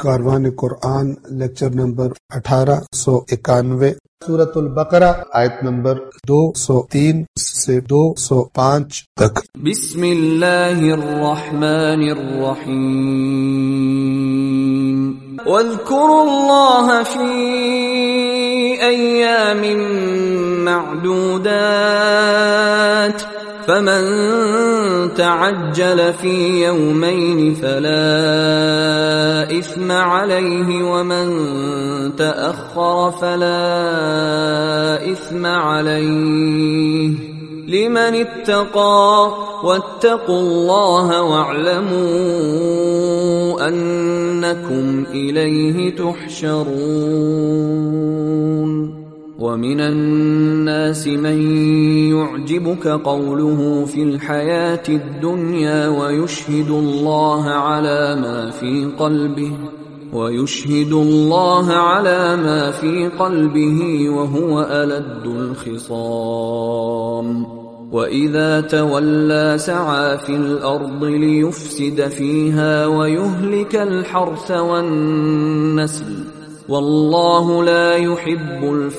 کاروان قرآن lecture number 1891 سورۃ البقرہ آیت number 203 سے 205 تک۔ بسم اللہ الرحمن الرحیم واذکروا اللہ فی ایام معدودات فمن تعجل في يومين فلا إثم عليه ومن تأخر فلا إثم عليه لمن اتقى واتقوا الله واعلموا أنكم إليه تحشرون ومن الناس من يعجبك قوله في الحياة الدنيا ويشهد الله على ما في قلبه وهو ألد الخصام وإذا تولى سعى في الأرض ليفسد فيها ويهلك الحرث والنسل واللہ لا يحب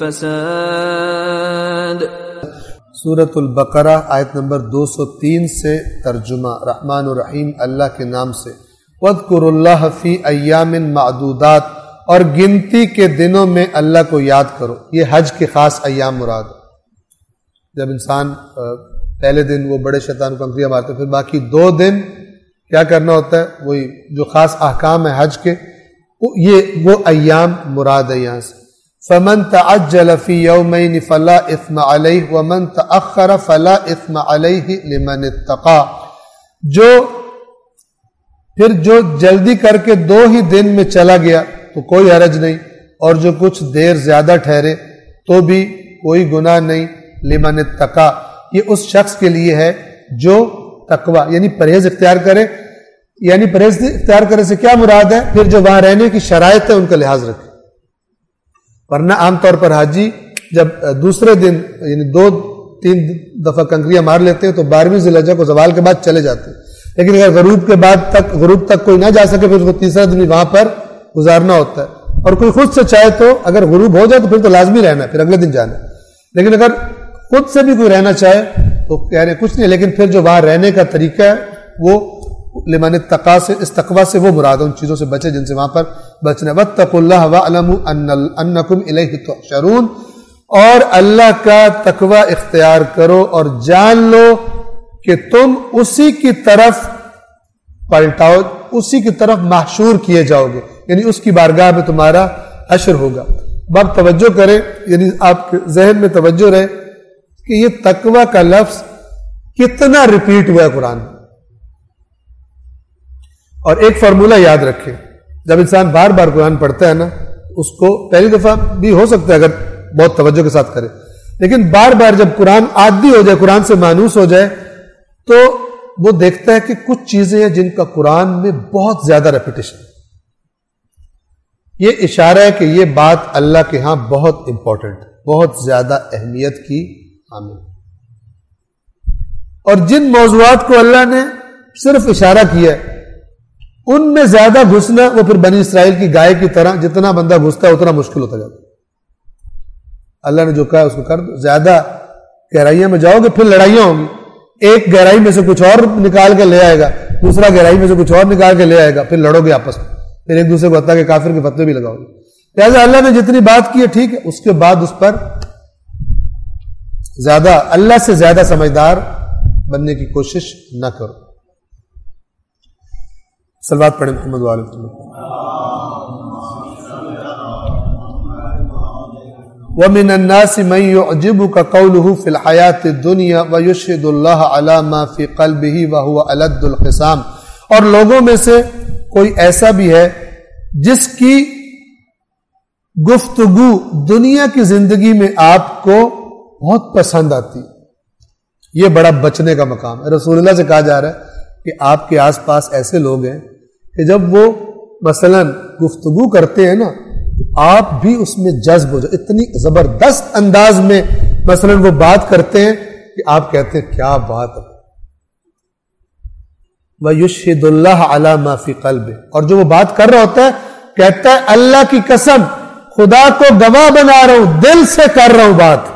الفساد۔ سورۃ البقرہ آیت نمبر 203 سے ترجمہ۔ رحمان الرحیم اللہ کے نام سے۔ وَاذْكُرُوا اللَّهَ فِي أَيَّامٍ مَعْدُودَاتٍ، اور گنتی کے دنوں میں اللہ کو یاد کرو۔ یہ حج کے خاص ایام مراد ہے۔ جب انسان پہلے دن وہ بڑے شیطان کو کنکریاں مارتے، پھر باقی 2 دن کیا کرنا ہوتا ہے، وہی جو خاص احکام ہے حج کے، یہ وہ ایام مراد ہے یہاں سے۔ فمن تعجل فی یومین فلا اثم علیہ ومن تأخر فلا اثم علیہ لمن اتقى، پھر جو جلدی کر کے 2 ہی دن میں چلا گیا تو کوئی حرج نہیں، اور جو کچھ دیر زیادہ ٹھہرے تو بھی کوئی گناہ نہیں۔ لمن اتقى، یہ اس شخص کے لیے ہے جو تقوی یعنی پرہیز اختیار کرے۔ یعنی پرہیز اختیار کرنے سے کیا مراد ہے؟ پھر جو وہاں رہنے کی شرائط ہے ان کا لحاظ رکھے، ورنہ عام طور پر حاجی جب دوسرے دن یعنی 2-3 دفعہ کنکریاں مار لیتے ہیں تو 12ویں ذی الحجہ کو زوال کے بعد چلے جاتے ہیں، لیکن اگر غروب تک کوئی نہ جا سکے پھر اس کو تیسرا دن وہاں پر گزارنا ہوتا ہے، اور کوئی خود سے چاہے تو اگر غروب ہو جائے تو پھر تو لازمی رہنا ہے، پھر اگلے دن جانا ہے، لیکن اگر خود سے بھی کوئی رہنا چاہے تو کہہ رہے کچھ نہیں، لیکن پھر جو وہاں رہنے کا طریقہ ہے وہ لمن اتقى سے، اس تقوی سے وہ مراد ہے، ان چیزوں سے بچے جن سے وہاں پر بچنا ہے۔ واتقوا اللہ واعلموا انکم الیہ تحشرون، اور اللہ کا تقوی اختیار کرو اور جان لو کہ تم اسی کی طرف پلٹاؤ، اسی کی طرف محشور کیے جاؤ گے، یعنی اس کی بارگاہ میں تمہارا حشر ہوگا۔ اب توجہ کریں، یعنی آپ کے ذہن میں توجہ رہے کہ یہ تقوی کا لفظ کتنا ریپیٹ ہوا ہے قرآن میں، اور ایک فارمولہ یاد رکھیں، جب انسان بار بار قرآن پڑھتا ہے نا، اس کو پہلی دفعہ بھی ہو سکتا ہے اگر بہت توجہ کے ساتھ کرے، لیکن بار بار جب قرآن عادی ہو جائے، قرآن سے مانوس ہو جائے، تو وہ دیکھتا ہے کہ کچھ چیزیں ہیں جن کا قرآن میں بہت زیادہ ریپیٹیشن ہے۔ یہ اشارہ ہے کہ یہ بات اللہ کے ہاں بہت امپورٹنٹ، بہت زیادہ اہمیت کی حامل، اور جن موضوعات کو اللہ نے صرف اشارہ کیا ہے ان میں زیادہ گھسنا وہ پھر بنی اسرائیل کی گائے کی طرح جتنا بندہ گھستا ہے اتنا مشکل ہوتا جاتا ہے۔ اللہ نے جو کہا اس کو کر دو، زیادہ گہرائیوں میں جاؤ گے پھر لڑائیاں ہوں گی، ایک گہرائی میں سے کچھ اور نکال کے لے آئے گا، دوسرا گہرائی میں سے کچھ اور نکال کے لے آئے گا، پھر لڑو گے آپس میں، پھر ایک دوسرے کو حتیٰ کہ کافر کے فتوے بھی لگاؤ گے۔ لہٰذا اللہ نے جتنی بات کی ہے ٹھیک ہے، اس کے بعد اس پر زیادہ اللہ سے زیادہ سمجھدار بننے کی کوشش نہ کرو۔ صلوات پڑھیں محمد وآلہ وسلم۔ وَمِنَ النَّاسِ مَن يُعْجِبُكَ قَوْلُهُ فِي الْحَيَاةِ الدُّنْيَا وَيُشْهِدُ اللَّهَ عَلَى مَا فِي قَلْبِهِ وَهُوَ أَلَدُّ الْخِصَامِ، اور لوگوں میں سے کوئی ایسا بھی ہے جس کی گفتگو دنیا کی زندگی میں آپ کو بہت پسند آتی، یہ بڑا بچنے کا مقام ہے۔ رسول اللہ سے کہا جا رہا ہے کہ آپ کے آس پاس ایسے لوگ ہیں کہ جب وہ مثلا گفتگو کرتے ہیں نا آپ بھی اس میں جذب ہو جائے، اتنی زبردست انداز میں مثلا وہ بات کرتے ہیں کہ آپ کہتے ہیں کیا بات ہے۔ وَيُشْهِدُ اللَّهَ عَلَى مَا فِي قَلْبِهِ، اور جو وہ بات کر رہا ہوتا ہے کہتا ہے اللہ کی قسم خدا کو گواہ بنا رہا ہوں، دل سے کر رہا ہوں بات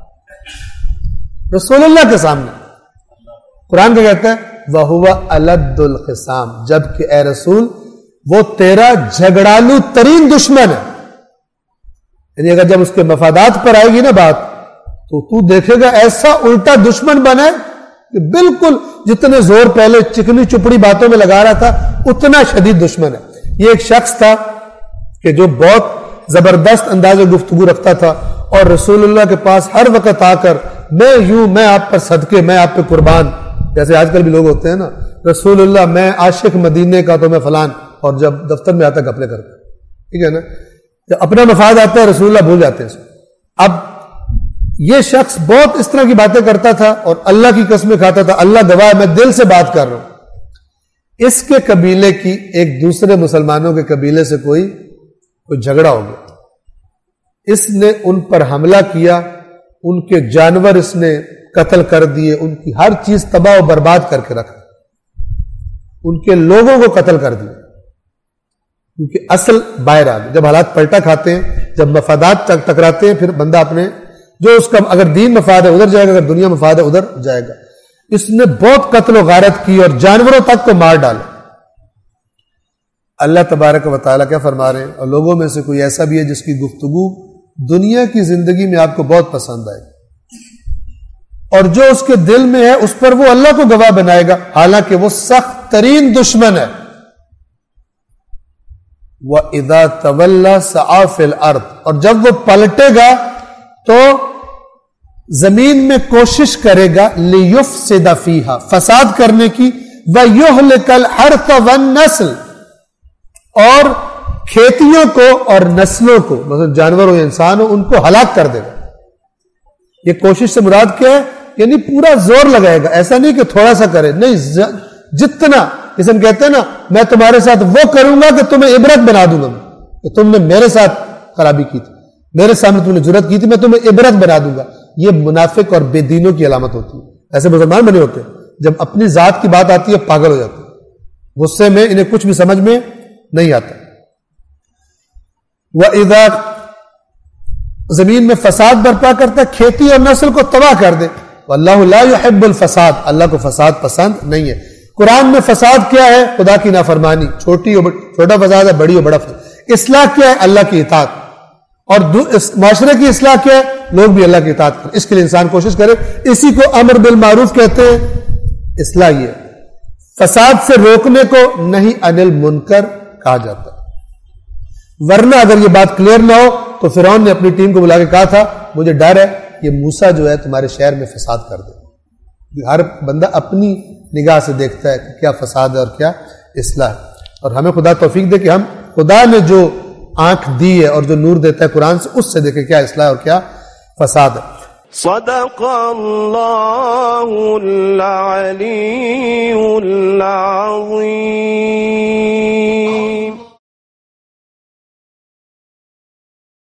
رسول اللہ کے سامنے. قرآن کیا کہتا ہے؟ وَهُوَ أَلَدُّ الْخِصَامِ، جبکہ اے رسول وہ تیرا جھگڑالو ترین دشمن ہے. یعنی اگر جب اس کے مفادات پر آئے گی نا بات تو تو دیکھے گا ایسا الٹا دشمن بنا ہے کہ بالکل جتنے زور پہلے چکنی چپڑی باتوں میں لگا رہا تھا اتنا شدید دشمن ہے. یہ ایک شخص تھا کہ جو بہت زبردست انداز گفتگو رکھتا تھا اور رسول اللہ کے پاس ہر وقت آ کر میں آپ پر صدقے، میں آپ پہ قربان، جیسے آج کل بھی لوگ ہوتے ہیں نا، رسول اللہ میں عاشق مدینے کا تو میں فلان، اور جب دفتر میں آتا گپلے کرتا. ٹھیک ہے نا، جب اپنا مفاد آتا ہے رسول اللہ بھول جاتے ہیں. اب یہ شخص بہت اس طرح کی باتیں کرتا تھا اور اللہ کی قسمیں کھاتا تھا، اللہ گواہ میں دل سے بات کر رہا ہوں. اس کے قبیلے کی ایک دوسرے مسلمانوں کے قبیلے سے کوئی جھگڑا ہو گیا، اس نے ان پر حملہ کیا، ان کے جانور اس نے قتل کر دیے، ان کی ہر چیز تباہ و برباد کر کے رکھ دی، ان کے لوگوں کو قتل کر دیا، کیونکہ اصل باہر آ گئی. جب حالات پلٹا کھاتے ہیں، جب مفادات ٹکراتے ہیں، پھر بندہ اپنے جو اس کا اگر دین مفاد ہے ادھر جائے گا، اگر دنیا مفاد ہے ادھر جائے گا. اس نے بہت قتل و غارت کی اور جانوروں تک کو مار ڈالا. اللہ تبارک و تعالیٰ کیا فرما رہے ہیں؟ اور لوگوں میں سے کوئی ایسا بھی ہے جس کی گفتگو دنیا کی زندگی میں آپ کو بہت پسند آئے گی، اور جو اس کے دل میں ہے اس پر وہ اللہ کو گواہ بنائے گا حالانکہ وہ سخت ترین دشمن ہے. وَإِذَا تَوَلَّى سَعَى فِي الْأَرْضِ، اور جب وہ پلٹے گا تو زمین میں کوشش کرے گا لِيُفْسِدَ فِيهَا، فساد کرنے کی، وَيُهْلِكَ الْحَرْثَ وَالنَّسْلَ، اور کھیتیوں کو اور نسلوں کو، مثلا جانور ہو یا انسان ہو، ان کو ہلاک کر دے گا. یہ کوشش سے مراد کیا ہے؟ یعنی پورا زور لگائے گا، ایسا نہیں کہ تھوڑا سا کرے، نہیں، جتنا. جسے ہم کہتے ہیں نا میں تمہارے ساتھ وہ کروں گا کہ تمہیں عبرت بنا دوں گا، کہ تم نے میرے ساتھ خرابی کی تھی، میرے سامنے تم نے جرات کی تھی، میں تمہیں عبرت بنا دوں گا. یہ منافق اور بے دینوں کی علامت ہوتی ہے. ایسے مسلمان بنے ہوتے ہیں جب اپنی ذات کی بات آتی ہے پاگل ہو جاتے ہیں، غصے میں انہیں کچھ بھی سمجھ میں نہیں آتا. وَإِذَا، زمین میں فساد برپا کرتا ہے، کھیتی اور نسل کو تباہ کر دے. وَاللَّهُ لَا يُحِبُّ الْفَسَادَ، اللہ کو فساد پسند نہیں ہے. قرآن میں فساد کیا ہے؟ خدا کی نافرمانی، چھوٹا فساد ہے، بڑی اور بڑا فساد. اصلاح کیا ہے؟ اللہ کی اطاعت. اور معاشرے کی اصلاح کیا ہے؟ لوگ بھی اللہ کی اطاعت کریں. اس کے لیے انسان کوشش کرے. اسی کو امر بالمعروف کہتے ہیں. اصلاح یہ فساد سے روکنے کو نہیں انل منکر کہا جاتا. ورنہ اگر یہ بات کلیئر نہ ہو تو فرعون نے اپنی ٹیم کو بلا کے کہا تھا مجھے ڈر ہے یہ موسیٰ جو ہے تمہارے شہر میں فساد کر دے. ہر بندہ اپنی نگاہ سے دیکھتا ہے کہ کیا فساد ہے اور کیا اصلاح ہے. اور ہمیں خدا توفیق دے کہ ہم خدا نے جو آنکھ دی ہے اور جو نور دیتا ہے قرآن سے، اس سے دیکھیں کیا اصلاح اور کیا فساد ہے. صدق اللہ العلی العظیم.